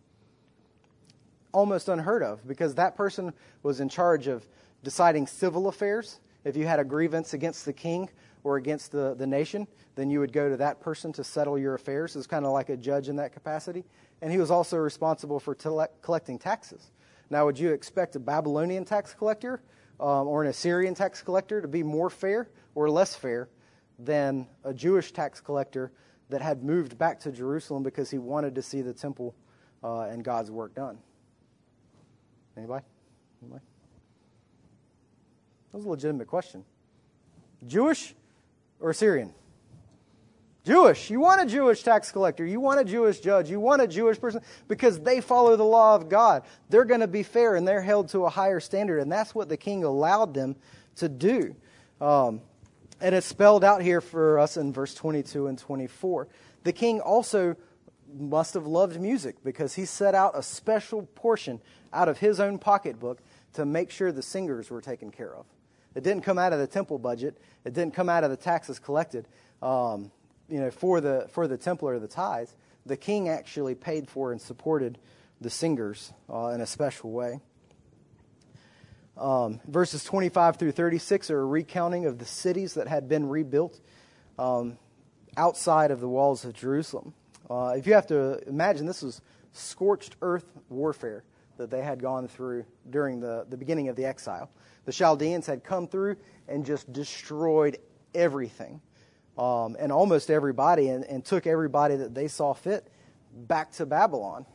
Almost unheard of, because that person was in charge of deciding civil affairs. If you had a grievance against the king or against the nation, then you would go to that person to settle your affairs. It's kind of like a judge in that capacity. And he was also responsible for collecting taxes. Now, would you expect a Babylonian tax collector or an Assyrian tax collector to be more fair or less fair than a Jewish tax collector that had moved back to Jerusalem because he wanted to see the temple and God's work done? Anybody? That was a legitimate question. Jewish or Assyrian? Jewish. You want a Jewish tax collector. You want a Jewish judge. You want a Jewish person because they follow the law of God. They're going to be fair and they're held to a higher standard. And that's what the king allowed them to do. And it's spelled out here for us in verse 22 and 24. The king also must have loved music because he set out a special portion out of his own pocketbook to make sure the singers were taken care of. It didn't come out of the temple budget. It didn't come out of the taxes collected, for the temple or the tithes. The king actually paid for and supported the singers in a special way. Verses 25 through 36 are a recounting of the cities that had been rebuilt outside of the walls of Jerusalem. If you have to imagine, this was scorched earth warfare that they had gone through during the beginning of the exile. The Chaldeans had come through and just destroyed everything and almost everybody and took everybody that they saw fit back to Babylon.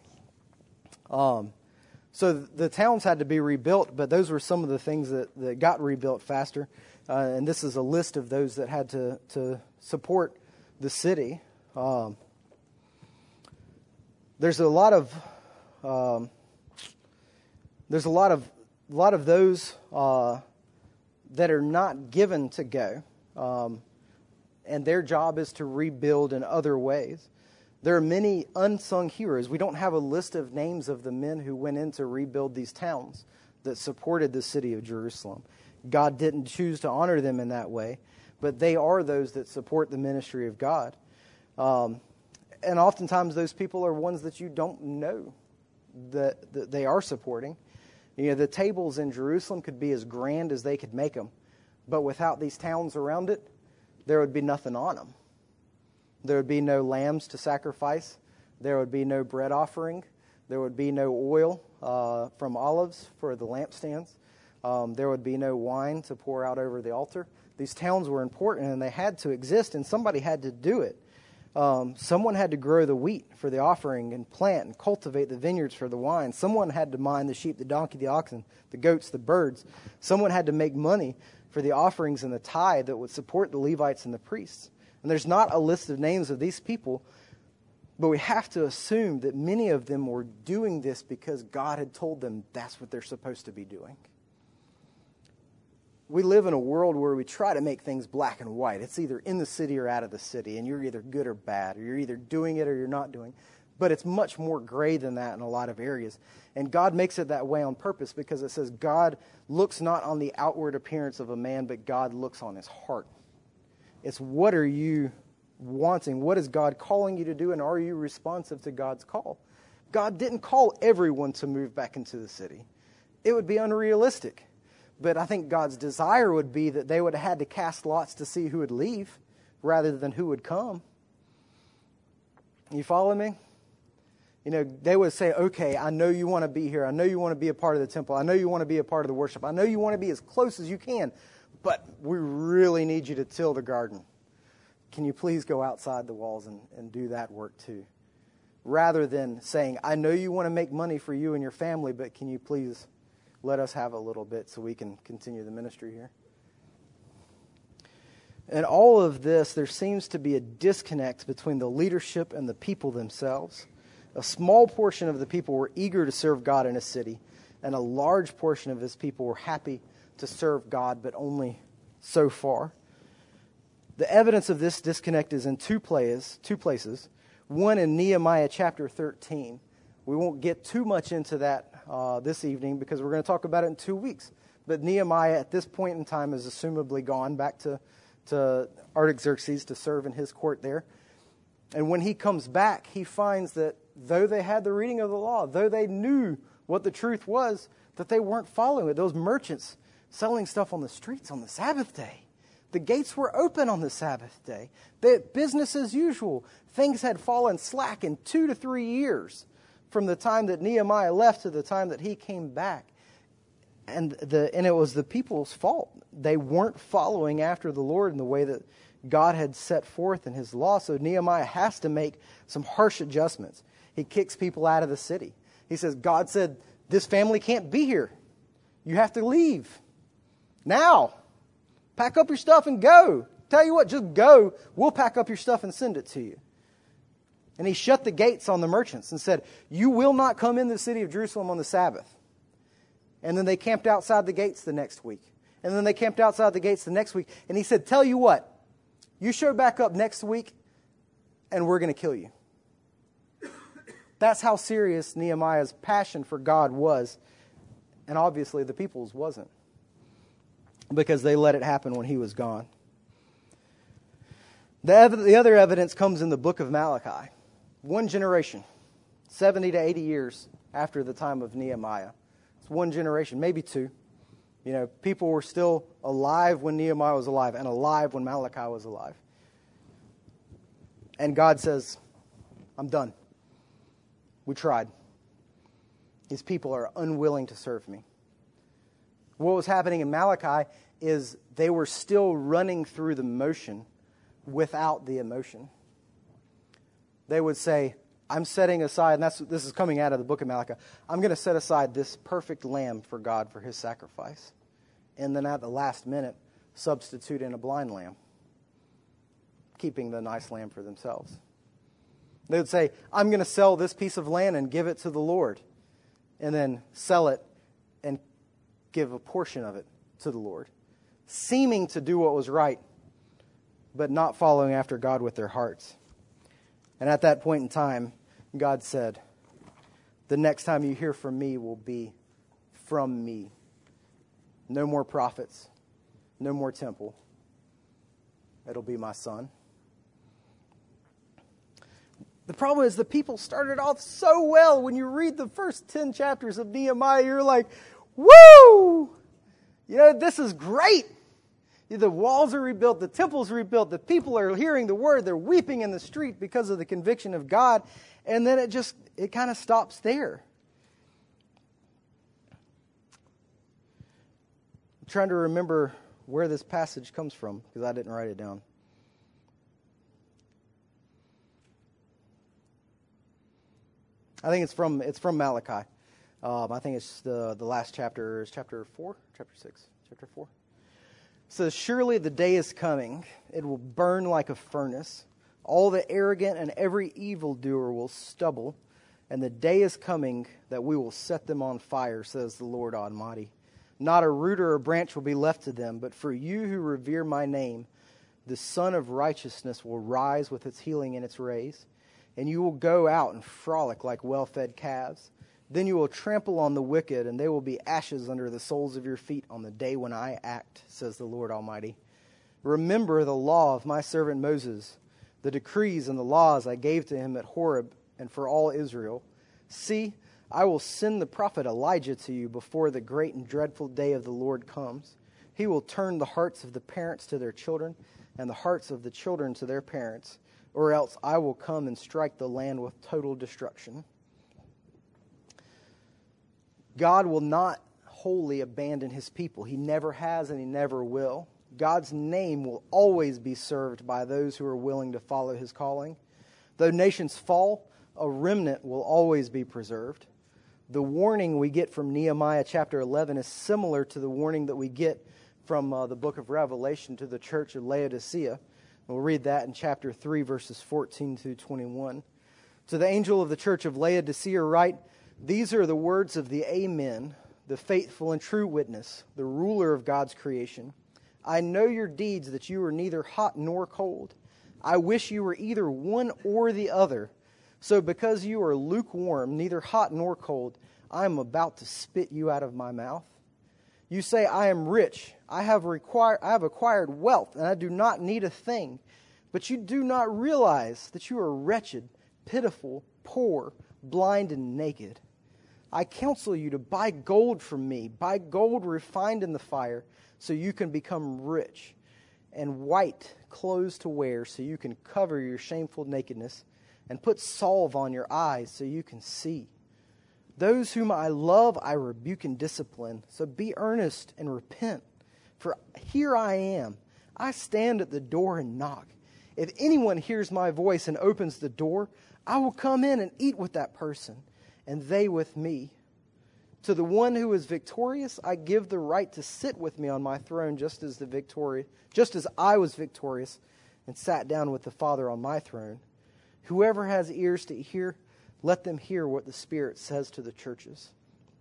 So the towns had to be rebuilt, but those were some of the things that got rebuilt faster. And this is a list of those that had to support the city. There's a lot of those that are not given to go, and their job is to rebuild in other ways. There are many unsung heroes. We don't have a list of names of the men who went in to rebuild these towns that supported the city of Jerusalem. God didn't choose to honor them in that way, but they are those that support the ministry of God. And oftentimes those people are ones that you don't know that they are supporting. The tables in Jerusalem could be as grand as they could make them, but without these towns around it, there would be nothing on them. There would be no lambs to sacrifice. There would be no bread offering. There would be no oil from olives for the lampstands. There would be no wine to pour out over the altar. These towns were important, and they had to exist, and somebody had to do it. Someone had to grow the wheat for the offering and plant and cultivate the vineyards for the wine. Someone had to mind the sheep, the donkey, the oxen, the goats, the birds. Someone had to make money for the offerings and the tithe that would support the Levites and the priests. And there's not a list of names of these people, but we have to assume that many of them were doing this because God had told them that's what they're supposed to be doing. We live in a world where we try to make things black and white. It's either in the city or out of the city, and you're either good or bad, or you're either doing it or you're not doing it. But it's much more gray than that in a lot of areas. And God makes it that way on purpose because it says God looks not on the outward appearance of a man, but God looks on his heart. It's what are you wanting? What is God calling you to do, and are you responsive to God's call? God didn't call everyone to move back into the city. It would be unrealistic. But I think God's desire would be that they would have had to cast lots to see who would leave rather than who would come. You follow me? They would say, okay, I know you want to be here. I know you want to be a part of the temple. I know you want to be a part of the worship. I know you want to be as close as you can, but we really need you to till the garden. Can you please go outside the walls and do that work too? Rather than saying, I know you want to make money for you and your family, but can you please let us have a little bit so we can continue the ministry here? In all of this, there seems to be a disconnect between the leadership and the people themselves. A small portion of the people were eager to serve God in a city, and a large portion of his people were happy to serve God, but only so far. The evidence of this disconnect is in two places. One in Nehemiah chapter 13. We won't get too much into that this evening because we're going to talk about it in 2 weeks. But Nehemiah at this point in time is assumably gone back to Artaxerxes to serve in his court there. And when he comes back, he finds that though they had the reading of the law, though they knew what the truth was, that they weren't following it. Those merchants selling stuff on the streets on the Sabbath day. The gates were open on the Sabbath day. Business as usual. Things had fallen slack in 2 to 3 years from the time that Nehemiah left to the time that he came back. And it was the people's fault. They weren't following after the Lord in the way that God had set forth in his law. So Nehemiah has to make some harsh adjustments. He kicks people out of the city. He says, God said, this family can't be here. You have to leave. Now, pack up your stuff and go. Tell you what, just go. We'll pack up your stuff and send it to you. And he shut the gates on the merchants and said, you will not come into the city of Jerusalem on the Sabbath. And then they camped outside the gates the next week. And then they camped outside the gates the next week. And he said, tell you what, you show back up next week and we're going to kill you. That's how serious Nehemiah's passion for God was. And obviously the people's wasn't, because they let it happen when he was gone. The other evidence comes in the book of Malachi. One generation, 70 to 80 years after the time of Nehemiah. It's one generation, maybe two. People were still alive when Nehemiah was alive and alive when Malachi was alive. And God says, I'm done. We tried. These people are unwilling to serve me. What was happening in Malachi is they were still running through the motion without the emotion. They would say, I'm setting aside, and this is coming out of the book of Malachi, I'm going to set aside this perfect lamb for God for his sacrifice. And then at the last minute, substitute in a blind lamb, keeping the nice lamb for themselves. They would say, I'm going to sell this piece of land and give it to the Lord. And then sell it and give a portion of it to the Lord. Seeming to do what was right, but not following after God with their hearts. And at that point in time, God said, the next time you hear from me will be from me. No more prophets, no more temple. It'll be my son. The problem is the people started off so well. When you read the first 10 chapters of Nehemiah, you're like, woo! This is great. The walls are rebuilt, the temple's rebuilt, the people are hearing the word, they're weeping in the street because of the conviction of God, and then it kind of stops there. I'm trying to remember where this passage comes from because I didn't write it down. I think it's from Malachi. I think it's the last chapter. Is chapter 4? Chapter 6? Chapter 4? It says, surely the day is coming. It will burn like a furnace. All the arrogant and every evildoer will stubble. And the day is coming that we will set them on fire, says the Lord Almighty. Not a root or a branch will be left to them. But for you who revere my name, the Sun of Righteousness will rise with its healing in its rays. And you will go out and frolic like well-fed calves. Then you will trample on the wicked, and they will be ashes under the soles of your feet on the day when I act, says the Lord Almighty. Remember the law of my servant Moses, the decrees and the laws I gave to him at Horeb and for all Israel. See, I will send the prophet Elijah to you before the great and dreadful day of the Lord comes. He will turn the hearts of the parents to their children, and the hearts of the children to their parents, or else I will come and strike the land with total destruction. God will not wholly abandon his people. He never has and he never will. God's name will always be served by those who are willing to follow his calling. Though nations fall, a remnant will always be preserved. The warning we get from Nehemiah chapter 11 is similar to the warning that we get from the book of Revelation to the church of Laodicea. We'll read that in chapter 3, verses 14 through 21. To the angel of the church of Laodicea write, these are the words of the Amen, the faithful and true witness, the ruler of God's creation. I know your deeds, that you are neither hot nor cold. I wish you were either one or the other. So because you are lukewarm, neither hot nor cold, I am about to spit you out of my mouth. You say, I am rich, I have acquired wealth, and I do not need a thing. But you do not realize that you are wretched, pitiful, poor, blind, and naked. I counsel you to buy gold from me, buy gold refined in the fire, so you can become rich, and white clothes to wear, so you can cover your shameful nakedness, and put salve on your eyes, so you can see. Those whom I love, I rebuke and discipline. So be earnest and repent. For here I am. I stand at the door and knock. If anyone hears my voice and opens the door, I will come in and eat with that person, and they with me. To the one who is victorious, I give the right to sit with me on my throne, just as I was victorious and sat down with the Father on my throne. Whoever has ears to hear, let them hear what the Spirit says to the churches.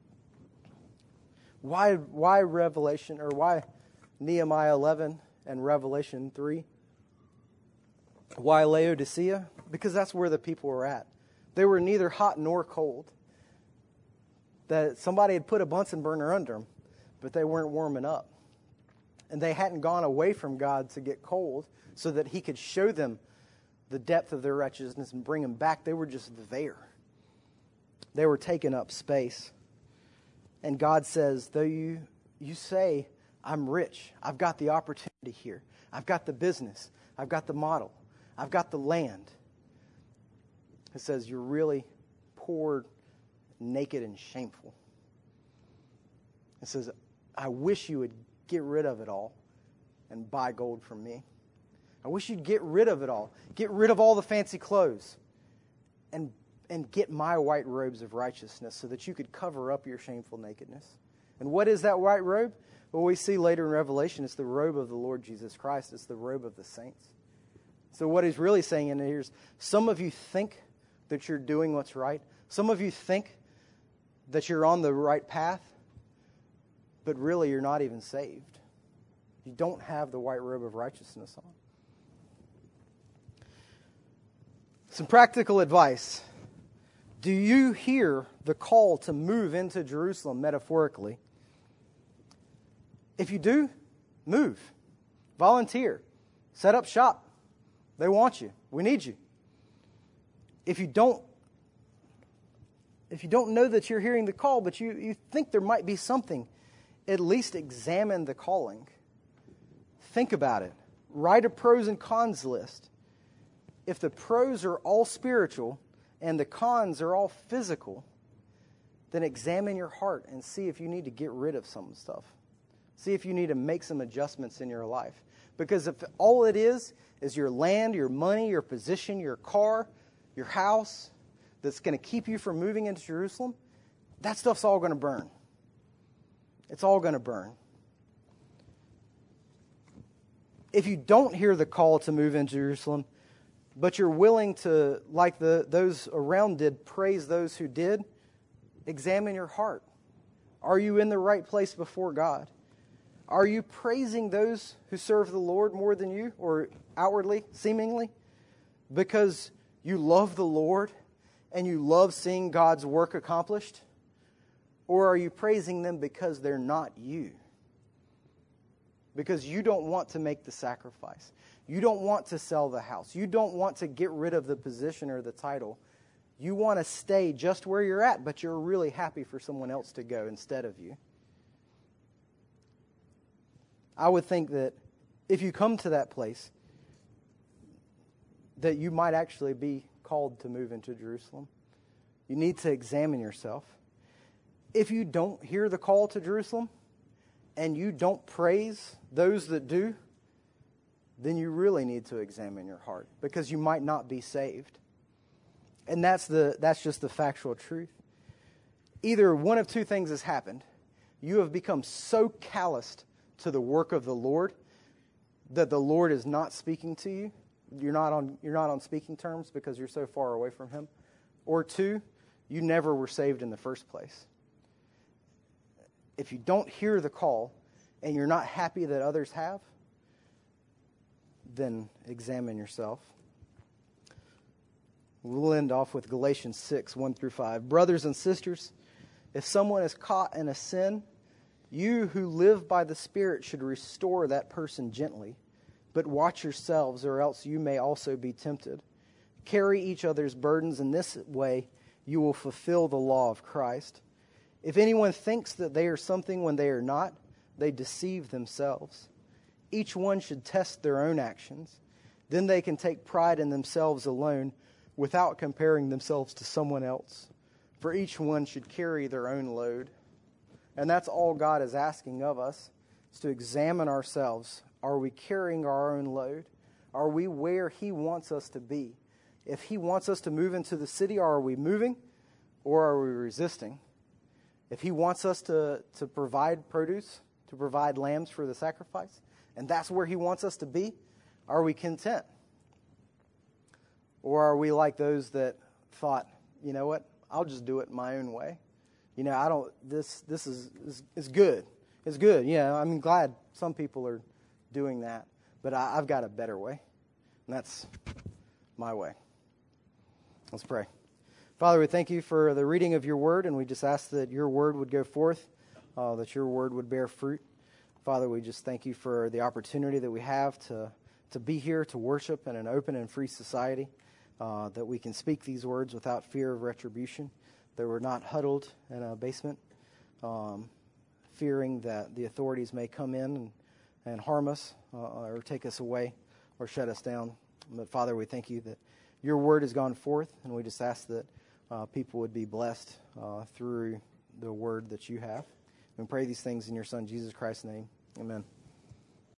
Why Revelation, or why Nehemiah 11 and Revelation 3? Why Laodicea? Because that's where the people were at. They were neither hot nor cold. That somebody had put a Bunsen burner under them, but they weren't warming up. And they hadn't gone away from God to get cold so that he could show them the depth of their wretchedness and bring them back. They were just there. They were taking up space. And God says, though you say, I'm rich, I've got the opportunity here, I've got the business, I've got the model, I've got the land. It says, you're really poor, naked, and shameful. It says, I wish you would get rid of it all and buy gold from me. I wish you'd get rid of it all. Get rid of all the fancy clothes and get my white robes of righteousness so that you could cover up your shameful nakedness. And what is that white robe? Well, we see later in Revelation, it's the robe of the Lord Jesus Christ. It's the robe of the saints. So what he's really saying in here is, some of you think that you're doing what's right. Some of you think that you're on the right path, but really you're not even saved. You don't have the white robe of righteousness on. Some practical advice. Do you hear the call to move into Jerusalem metaphorically? If you do, move. Volunteer. Set up shop. They want you. We need you. if you don't know that you're hearing the call, but you think there might be something, at least examine the calling. Think about it. Write a pros and cons list. If the pros are all spiritual and the cons are all physical, then examine your heart and see if you need to get rid of some stuff. See if you need to make some adjustments in your life. Because if all it is your land, your money, your position, your car, your house, that's going to keep you from moving into Jerusalem, that stuff's all going to burn. It's all going to burn. If you don't hear the call to move into Jerusalem, but you're willing to, like those around did, praise those who did, examine your heart. Are you in the right place before God? Are you praising those who serve the Lord more than you, or outwardly, seemingly, because you love the Lord and you love seeing God's work accomplished? Or are you praising them because they're not you? Because you don't want to make the sacrifice. You don't want to sell the house. You don't want to get rid of the position or the title. You want to stay just where you're at, but you're really happy for someone else to go instead of you. I would think that if you come to that place, that you might actually be called to move into Jerusalem. You need to examine yourself. If you don't hear the call to Jerusalem and you don't praise those that do, then you really need to examine your heart, because you might not be saved. And that's just the factual truth. Either one of two things has happened. You have become so calloused to the work of the Lord that the Lord is not speaking to you. You're not on speaking terms because you're so far away from Him. Or two, you never were saved in the first place. If you don't hear the call and you're not happy that others have, then examine yourself. We'll end off with Galatians 6, 1 through 5. Brothers and sisters, if someone is caught in a sin, you who live by the Spirit should restore that person gently. But watch yourselves, or else you may also be tempted. Carry each other's burdens. In this way, you will fulfill the law of Christ. If anyone thinks that they are something when they are not, they deceive themselves. Each one should test their own actions. Then they can take pride in themselves alone without comparing themselves to someone else. For each one should carry their own load. And that's all God is asking of us, is to examine ourselves. Are we carrying our own load? Are we where He wants us to be? If He wants us to move into the city, are we moving or are we resisting? If He wants us to provide produce, to provide lambs for the sacrifice, and that's where He wants us to be, are we content? Or are we like those that thought, you know what, I'll just do it my own way. You know, this is good. It's good. Yeah, I'm glad some people are doing that. But I've got a better way. And that's my way. Let's pray. Father, we thank You for the reading of Your word, and we just ask that Your word would go forth, that Your word would bear fruit. Father, we just thank You for the opportunity that we have to be here, to worship in an open and free society, that we can speak these words without fear of retribution, that we're not huddled in a basement, fearing that the authorities may come in and harm us or take us away or shut us down. But Father, we thank You that Your word has gone forth, and we just ask that people would be blessed through the word that You have. We pray these things in Your Son, Jesus Christ's name. Amen.